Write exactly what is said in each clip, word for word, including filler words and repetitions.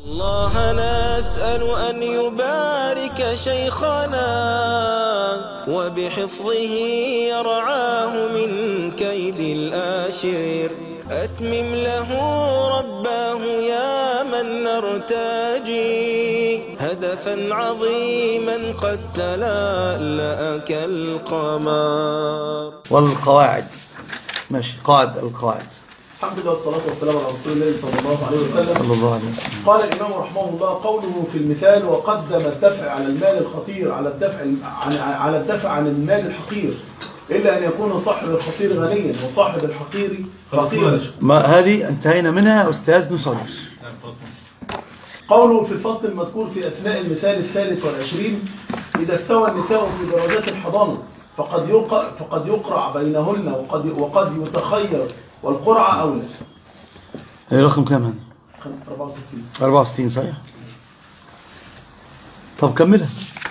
الله نسأل أن يبارك شيخنا وبحفظه يرعاه من كيد الآشر. أتمم له رباه يا من نرتجي هدفا عظيما قد تلألأ كالقمر. والقواعد ماشي. قاعد القواعد. الحمد لله والصلاة والسلام على رسول الله صلى الله عليه وسلم. صلى الله عليه وسلم. قال الإمام رحمه الله: قوله في المثال وقدم الدفع على المال الخطير على الدفع عن على الدفع عن المال الحقير، إلا أن يكون صاحب الخطير غنيا وصاحب الحقير فقيرا. ما هذه انتهينا منها أستاذ نصر. قوله في الفصل المذكور في أثناء المثال الثالث والعشرين: إذا استوى النساء في درجات الحضانة فقد يقع فقد يقرع بينهن وقد وقد يتخير، والقرعة أولى. رقم كام هذا؟ أربعة وستين. أربعة وستين صحيح. طب كملها.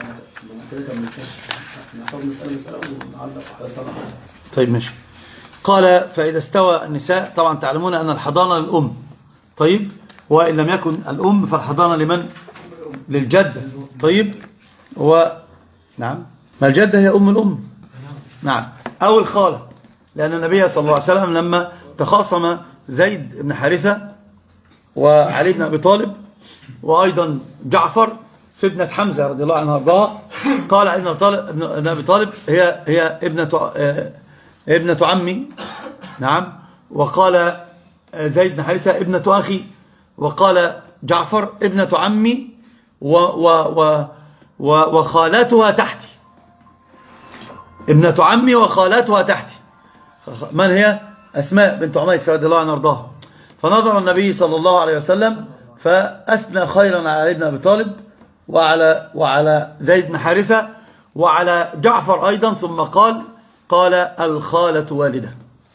طيب ماشي. قال فإذا استوى النساء، طبعا تعلمون أن الحضانة للأم، طيب، وإن لم يكن الأم فالحضانة لمن؟ للجدة. طيب، و نعم، ما الجدة هي أم الأم، نعم، أو الخالة، لأن النبي صلى الله عليه وسلم لما تخاصم زيد بن حارثة وعلي بن أبي طالب وأيضا جعفر في ابنة حمزة رضي الله عنها وارضاها، قال ابن طالب ابن أبي طالب هي هي ابنة ابنة عمي، نعم، وقال زيد بن حارثة ابنة أخي، وقال جعفر ابنة عمي و و و و وخالاتها تحتي، ابنة عمي وخالاتها تحتي. من هي؟ أسماء بنت عميس رضي الله عنها وارضاها. فنظر النبي صلى الله عليه وسلم فأثنى خيرا على علي بن أبي طالب وعلى وعلى زيد بن حارثة وعلى جعفر أيضا، ثم قال قال الخالة والدة،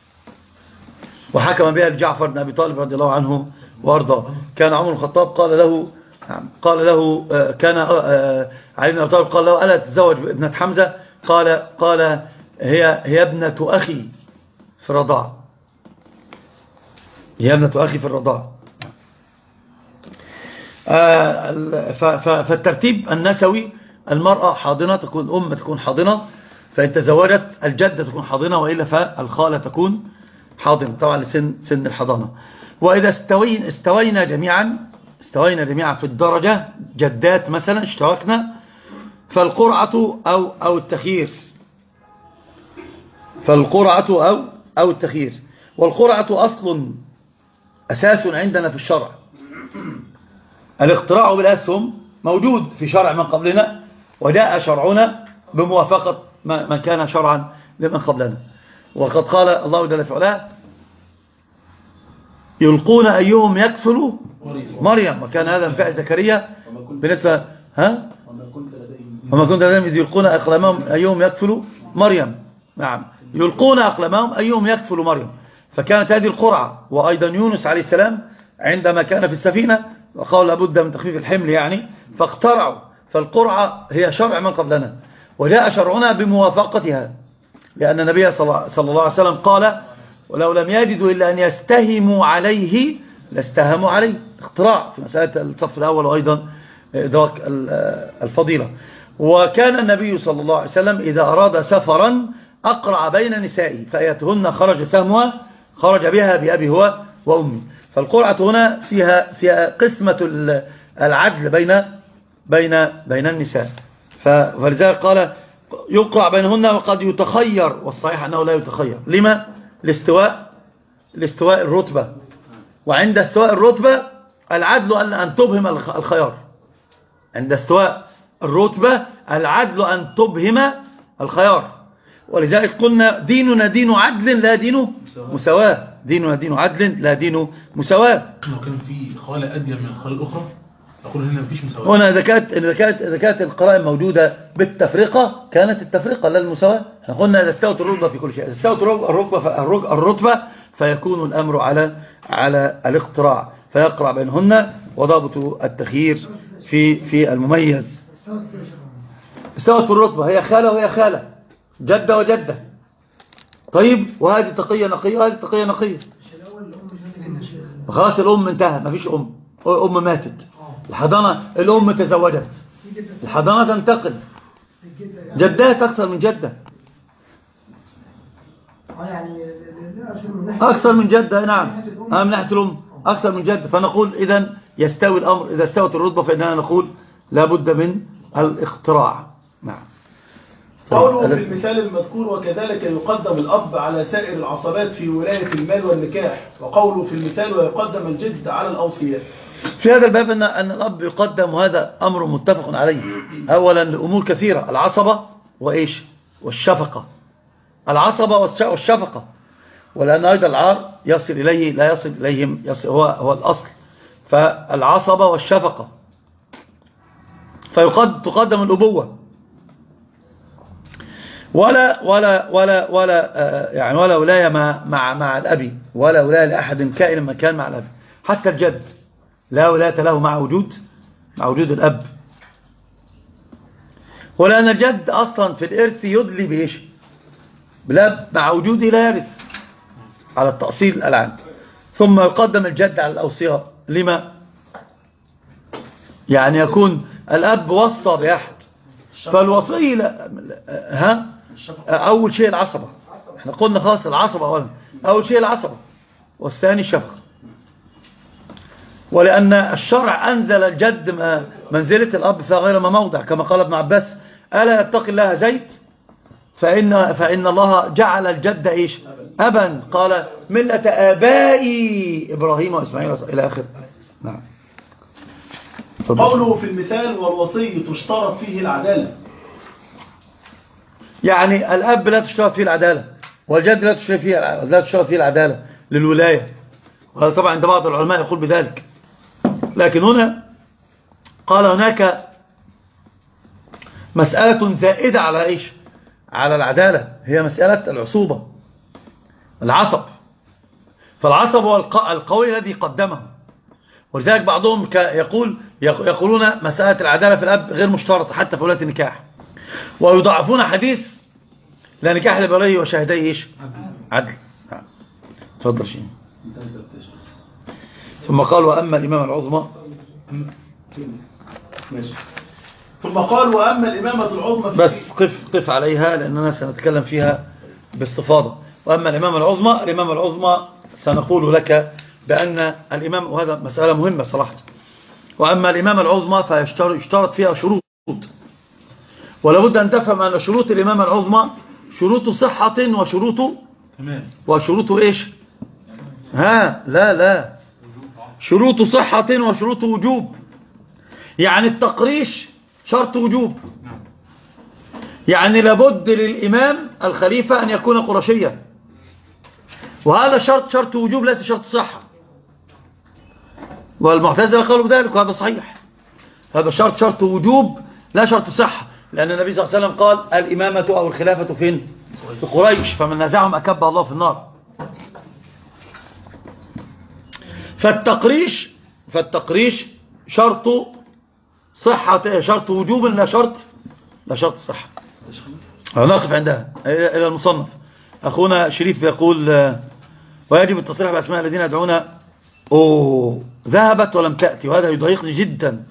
وحكم بها جعفر بن أبي طالب رضي الله عنه وارضاه. كان عمر الخطاب قال له قال له كان علي بن أبي طالب قال له ألا تتزوج بابنة حمزة؟ قال قال هي هي ابنة أخي في الرضاع، هي ابنة أخي في الرضاع. فالترتيب النسوي: المرأة حاضنة تكون أم تكون حاضنة، فإن تزوجت الجدة تكون حاضنة، وإلا فالخالة تكون حاضنة طبعا لسن سن الحضانة. وإذا استوين استوينا جميعا استوينا جميعا في الدرجة، جدات مثلا اشتركنا، فالقرعة أو أو التخيير فالقرعة أو أو التخيير والقرعة أصل أساس عندنا في الشرع. الاقتراع بالأسهم موجود في شرع من قبلنا، وجاء شرعنا بموافقة ما كان شرعا لمن قبلنا. وقد قال الله جل في علاه: يلقون أيهم يكفل مريم، وكان هذا من فعل زكريا بالنسبة ها وما كنت لديهم إذ يلقون أقلامهم أيهم يكفل مريم، نعم، يلقون أقلامهم أيهم يكفل مريم. فكانت هذه القرعة. وأيضا يونس عليه السلام عندما كان في السفينة وقال لابد من تخفيف الحمل يعني، فاقترعوا. فالقرعة هي شرع من قبلنا، وجاء شرعنا بموافقتها، لأن النبي صلى الله عليه وسلم قال: ولو لم يجدوا إلا أن يستهموا عليه لاستهموا عليه. اقتراع في مسألة الصف الأول، وأيضا إدراك الفضيلة. وكان النبي صلى الله عليه وسلم إذا أراد سفرا أقرع بين نسائه، فأيتهن خرج سهمها خرج بها بأبي هو وأمي. فالقرعة هنا فيها فيها قسمة العدل بين بين بين النساء. فلذلك قال يقرع بينهن وقد يتخير، والصحيح أنه لا يتخير. لما؟ لاستواء لاستواء الرتبة، وعند استواء الرتبة العدل أن تبهم الخيار. عند استواء الرتبة العدل أن تبهم الخيار. ولذلك قلنا ديننا دين عدل لا دين مساواة. ديننا دين عدل لا دين مساواة. لو كان في خالة أديم من الخالة الأخرى أقول هنا مفيش مساواة. هنا إذا كانت إذا كانت إذا كانت القرائن موجودة بالتفرقة كانت التفرقة لا المساواة. احنا قلنا إذا استوت الرتبة في كل شيء، إذا استوت الرتبة الرتبة فيكون الأمر على على الاقتراع، فيقرع بينهن. وضابط التخيير في في المميز: استوت الرتبة، هي خالة وهي خالة، جدة وجدة، طيب، وهذه تقية نقية وهذه تقية نقية. خلاص الأم انتهى، ما فيش أم، أم ماتت، الحضانة الأم تزوجت، الحضانة تنتقل، جدات أكثر من جدة، أكثر من جدة. نعم من ناحية الأم أكثر من جدة. فنقول إذن يستوي الأمر، إذا استوت الرتبة فإننا نقول لابد من الاقتراع. نعم. قوله في المثال المذكور وكذلك يقدم الأب على سائر العصبات في ولاية المال والنكاح، وقوله في المثال ويقدم الجد على الأوصياء. في هذا الباب أن أن الأب يقدم، وهذا أمر متفق عليه. أولا لأمور كثيرة، العصبة وإيش والشفقة، العصبة والشفقة، ولأن أيضا العار يصل إليه لا يصل إليهم، يصل هو هو الأصل. فالعصبة والشفقة، فيقد تقدم الأبوة، ولا ولا ولا ولا يعني ولا ولاية مع مع مع الأب، ولا ولاية لأحد كائن مكان مع الأب. حتى الجد لا ولاية له مع وجود مع وجود الأب، ولأن الجد أصلا في الإرث يدلي بإيش؟ بالأب، مع وجوده لا يرث على التأصيل العام. ثم يقدم الجد على الأوصياء. لما؟ يعني يكون الأب وصى بأحد، فالوصي لا ها أول شيء العصبة، احنا قلنا خلاص العصبة أولا، أول شيء العصبة، والثاني الشفقة. ولأن الشرع أنزل الجد منزلة الأب في غير ما موضع، كما قال ابن عباس: ألا يتقي الله زيد فإن, فإن الله جعل الجد إيش؟ أبا، قال: ملة آبائي إبراهيم وإسماعيل إلى آخر. نعم. قوله في المثال والوصي تشترط فيه العدالة، يعني الأب لا تشترط فيه العدالة، والجد لا تشترط فيه لا تشترط فيه العدالة للولاية، وهذا طبعا عند بعض العلماء يقول بذلك. لكن هنا قال هناك مسألة زائدة على إيش؟ على العدالة، هي مسألة العصوبة، العصب. فالعصب هو القوي الذي قدمه، ولذلك بعضهم يقول يقولون مسألة العدالة في الأب غير مشترطة حتى في ولاية النكاح، ويضعفون حديث لا نكاح لبريه وشاهدي إيش؟ عدل. تفضل شيء. ثم قال: وأما الإمامة العظمى. ثم قال: وأما الإمامة العظمى، بس قف قف عليها لأننا سنتكلم فيها باستفاضة. وأما الإمامة العظمى، الإمامة العظمى سنقول لك بأن الإمام، وهذا مسألة مهمة صراحة، وأما الإمامة العظمى فيشترط فيها شروط، ولابد أن تفهم أن شروط الإمامة العظمى شروط صحة وشروط وشروط إيش؟ ها لا لا شروط صحة وشروط وجوب. يعني التقريش شرط وجوب، يعني لابد للإمام الخليفة أن يكون قرشيا، وهذا شرط شرط وجوب ليس شرط صحة، والمعتزلة قالوا بذلك، وهذا صحيح. هذا شرط شرط وجوب لا شرط صحة، لأن النبي صلى الله عليه وسلم قال: الإمامة أو الخلافة فين؟ في قريش، فمن نزعهم أكب الله في النار. فالتقريش فالتقريش شرط صحة، شرط وجوب لا شرط لا شرط صحة. نقف عندها إلى المصنف. أخونا شريف يقول: ويجب التصريح بأسماء الذين يدعون أوه ذهبت ولم تأتي، وهذا يضايقني جدا.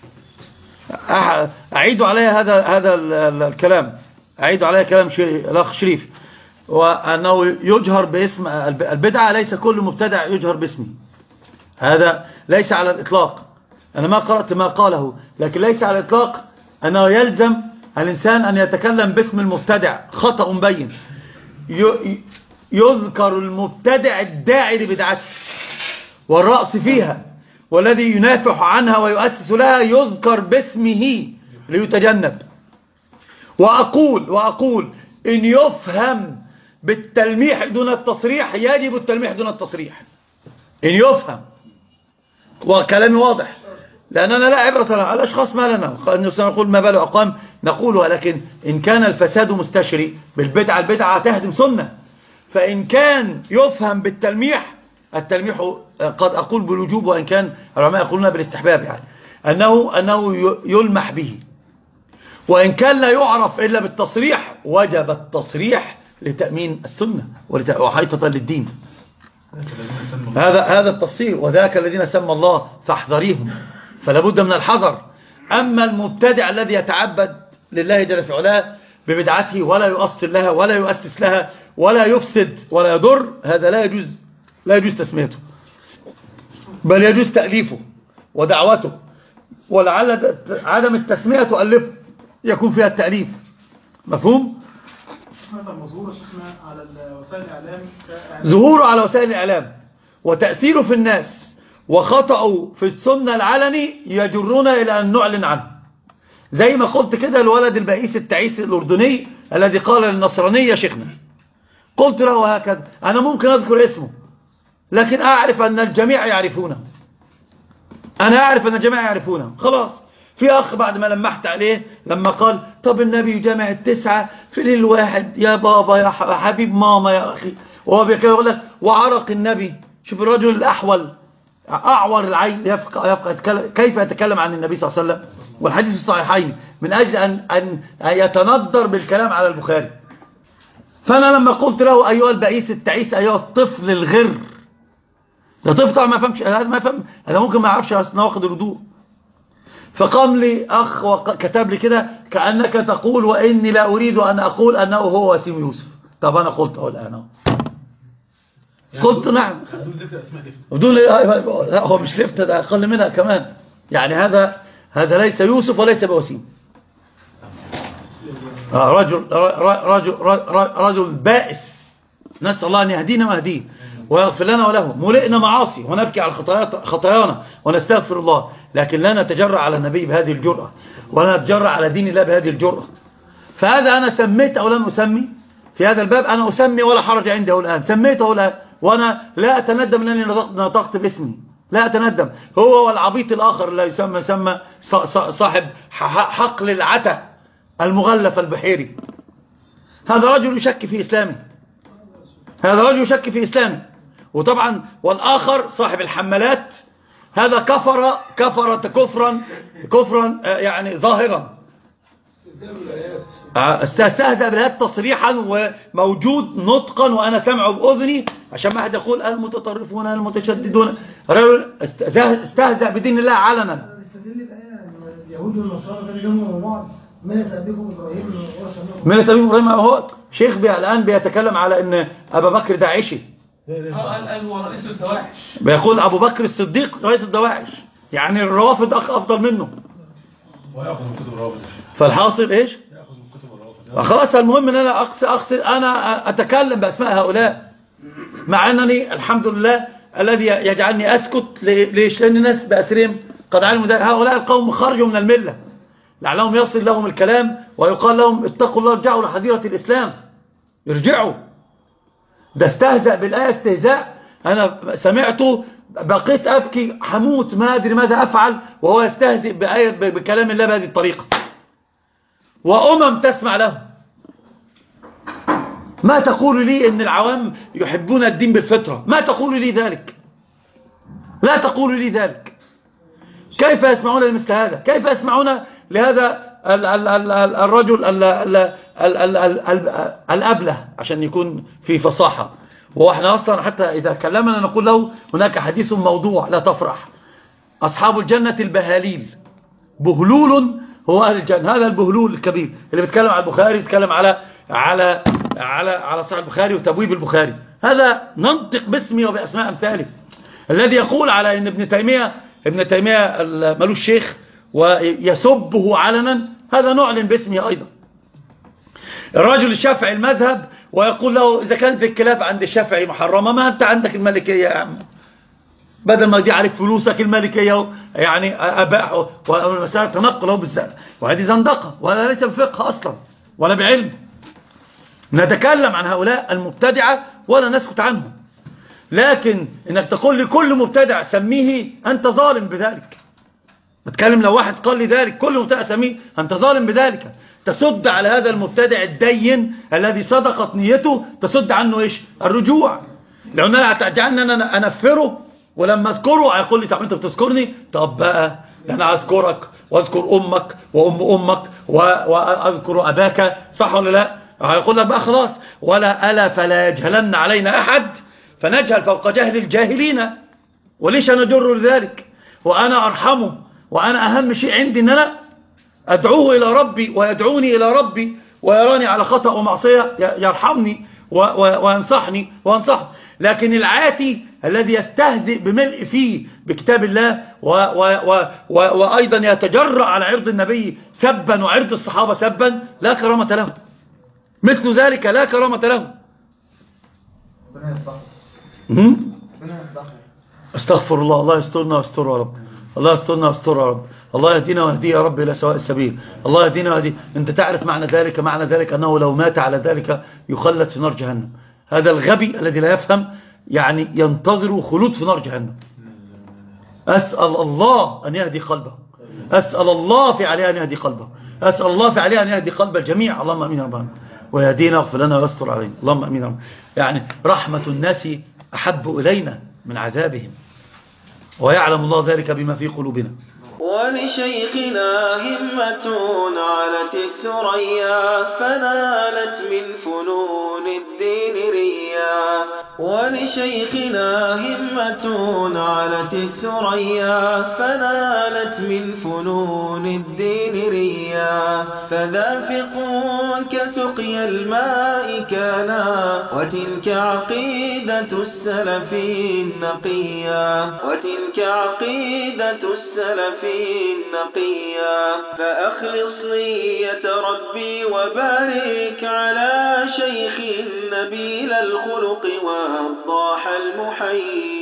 أعيد عليها هذا هذا الكلام، أعيد عليها كلام الأخ شريف، وأنه يجهر باسم البدعة، ليس كل مبتدع يجهر باسمه، هذا ليس على الإطلاق. أنا ما قرأت ما قاله، لكن ليس على الإطلاق أنه يلزم الإنسان أن يتكلم باسم المبتدع، خطأ مبين. يذكر المبتدع الداعي لبدعته والرأس فيها والذي ينافح عنها ويؤسس لها، يذكر باسمه ليتجنب. وأقول وأقول إن يفهم بالتلميح دون التصريح يجب التلميح دون التصريح، إن يفهم، وكلامي واضح، لأننا لا عبرة لها الأشخاص ما لنا، سنقول ما بال أقوام نقولها، لكن إن كان الفساد مستشري بالبدعة، البدعة تهدم سنة. فإن كان يفهم بالتلميح، التلميح قد أقول بالوجوب، وإن كان العلماء يقولون بالاستحباب، يعني أنه, أنه يلمح به. وإن كان لا يعرف إلا بالتصريح، وجب التصريح لتأمين السنة وحيطة للدين. هذا هذا التفصيل. وذاك الذين سمى الله فاحذريهم فلا بد من الحذر. أما المبتدع الذي يتعبد لله جل في علاه ببدعته ولا يؤصل لها ولا يؤسس لها ولا يفسد ولا يضر، هذا لا يجوز لا يجوز تسميته، بل يجوز تأليفه ودعوته، ولعل عدم التسمية تؤلفه يكون فيها التأليف. مفهوم؟ مظهور شيخنا على وسائل الإعلام، ظهوره على وسائل الإعلام وتأثيره في الناس وخطأه في السنة العلني يجرنا إلى أن نعلن عنه. زي ما قلت كده الولد البائس التعيس الأردني الذي قال للنصرانية شيخنا، قلت له هكذا، أنا ممكن أذكر اسمه لكن أعرف أن الجميع يعرفونه، أنا أعرف أن الجميع يعرفونه. خلاص. في أخ بعد ما لمحت عليه لما قال طب النبي جمع التسعة في ليل واحد، يا بابا يا حبيب ماما يا أخي، وهو بيقول لك وعرق النبي. شوف الرجل الأحول أعور العين يفقه يفقه كيف يتكلم عن النبي صلى الله عليه وسلم والحديث الصحيحين من أجل أن, أن يتندر بالكلام على البخاري. فأنا لما قلت له أيها البئيس التعيس أيها الطفل الغر، ده طفل طبعا ما فهمش هذا، ما فهم هذا، ممكن ما يعرفش نواقض الوضوء. فقام لي أخ وكتب لي كده كأنك تقول وإني لا أريد أن أقول أنه هو وسيم يوسف. طب أنا قلت أقول أنا قلت نعم بدون ذكر اسماء لفتة، بدون لا هو مش لفتة، ده أقل منها كمان. يعني هذا هذا ليس يوسف وليس بوسيم. رجل رجل رجل بائس، نسأل الله أن يهدينا ويهديه ويغفر لنا وله. ملئنا معاصي ونبكي على خطايانا ونستغفر الله، لكن لا نتجرأ على النبي بهذه الجرأة ولا نتجرأ على دين الله بهذه الجرأة. فهذا أنا سميت أو لم أسمي في هذا الباب، أنا أسمي ولا حرج عندي الآن، سميته الآن وأنا لا أتندم لأني نطقت باسمي، لا أتندم. هو والعبيط الآخر اللي يسمى يسمى صاحب حقل العتا المغلف البحيري، هذا رجل يشك في إسلامه، هذا رجل يشك في إسلامه. وطبعا والآخر صاحب الحملات هذا كفر كفر كفرا كفرا يعني ظاهرا، استهزأ بالآيات تصريحا وموجود نطقا وأنا سمعه بأذني، عشان ما أحد يقول المتطرفون المتشددون. رجل استهزأ بدين الله علنا. اليهود والنصارى كانوا جنبوا مع بعض، ملة أبيكم إبراهيم ملة أبيكم إبراهيم. هو شيخ بي الآن بيتكلم على أن أبا بكر داعشي، قال هو رئيس الدواعش، بيقول أبو بكر الصديق رئيس الدواعش، يعني الروافض أفضل منه ويأخذ من كتب الروافض. فالحاصل إيش؟ يأخذ من كتب الروافض. خلاص المهم أن أنا أقصد, أقصد أنا أتكلم بأسماء هؤلاء، مع أنني الحمد لله الذي يجعلني أسكت. ليش؟ لأن الناس بأسرهم قد علموا ذلك. هؤلاء القوم خرجوا من الملة لعلهم يصل لهم الكلام ويقال لهم اتقوا الله ارجعوا لحظيرة الإسلام، ارجعوا. ده استهزأ بالآية استهزاء أنا سمعته بقيت أبكي حموت ما أدري ماذا أفعل، وهو يستهزئ بآية بكلام الله بهذه الطريقة، وأمم تسمع له. ما تقول لي إن العوام يحبون الدين بالفطرة؟ ما تقول لي ذلك، لا تقول لي ذلك. كيف يسمعون لمثل هذا؟ كيف يسمعون لهذا الرجل الأبله عشان يكون في فصاحة؟ وإحنا أصلا حتى إذا كلمنا نقول له هناك حديث موضوع لا تفرح، أصحاب الجنة البهاليل، بهلول هو أهل الجنة. هذا البهلول الكبير اللي بيتكلم على البخاري، بيتكلم على على على على صحيح البخاري وتبويب البخاري، هذا ننطق باسمي وبأسماء أمثالي. الذي يقول على إن ابن تيمية ابن تيمية ملوش شيخ ويسبه علنا، هذا نعلن باسمه أيضا. الرجل الشافعي المذهب ويقول له إذا كانت الكلاب عند الشافعي محرمة، ما أنت عندك المالكية يا عم، بدل ما يضيع عليك فلوسك المالكية يعني أباح، والمسألة تنقله بالذات، وهذه زندقة ولا ليس بفقه أصلا ولا بعلم. نتكلم عن هؤلاء المبتدعة ولا نسكت عنهم، لكن إنك تقول لكل مبتدع سميه أنت ظالم بذلك. بتكلم لو واحد قال لي ذلك كل مبتدع سميه أنت ظالم بذلك، تسد على هذا المبتدع الدين الذي صدقت نيته، تسد عنه إيش؟ الرجوع. لو أنا تجعلني أنا أنفره ولما أذكره هيقول لي طب أنت بتذكرني؟ طب بقى أنا أذكرك وأذكر أمك وأم أمك وأذكر أباك، صح ولا لا؟ هيقول لك بقى خلاص، ولا ألا فلا يجهلن علينا أحد فنجهل فوق جهل الجاهلين. وليش أنا جر لذلك وأنا أرحمه وأنا أهم شيء عندي أن أنا أدعوه إلى ربي ويدعوني إلى ربي ويراني على خطأ ومعصية يرحمني وينصحني وينصحني. لكن العاتي الذي يستهزئ بملء فيه بكتاب الله و و و و وأيضا يتجرأ على عرض النبي سبا وعرض الصحابة سبا لا كرامة له، مثل ذلك لا كرامة له. استغفر الله. الله يسترنا ويستر يا رب. الله يسترنا ويستر يا رب. الله يهدينا ويهدي يا رب إلى سواء السبيل. الله يهدينا ويهدي. أنت تعرف معنى ذلك؟ معنى ذلك أنه لو مات على ذلك يخلد في نار جهنم. هذا الغبي الذي لا يفهم يعني ينتظر خلود في نار جهنم. أسأل الله أن يهدي قلبه، أسأل الله في عليه أن يهدي قلبه، أسأل الله في عليه أن يهدي قلب الجميع. اللهم أمين يا رب ويهدينا واغفر لنا ويستر علينا. اللهم أمين يا رب. يعني رحمة الناس أحب إلينا من عذابهم، ويعلم الله ذلك بما في قلوبنا. ولشيخنا همة علت الثريا فنالت من فنون الدين ريا. ولشيخنا همة علت الثريا فنالت من فنون الدين ريا. فدافق كسقي الماء كانا وتلك عقيدة السلف النقيا. وتلك عقيدة السلف النقيا. فأخلص نية ربي وبارك على شيخ نبيل الخلق والضاح المحيي.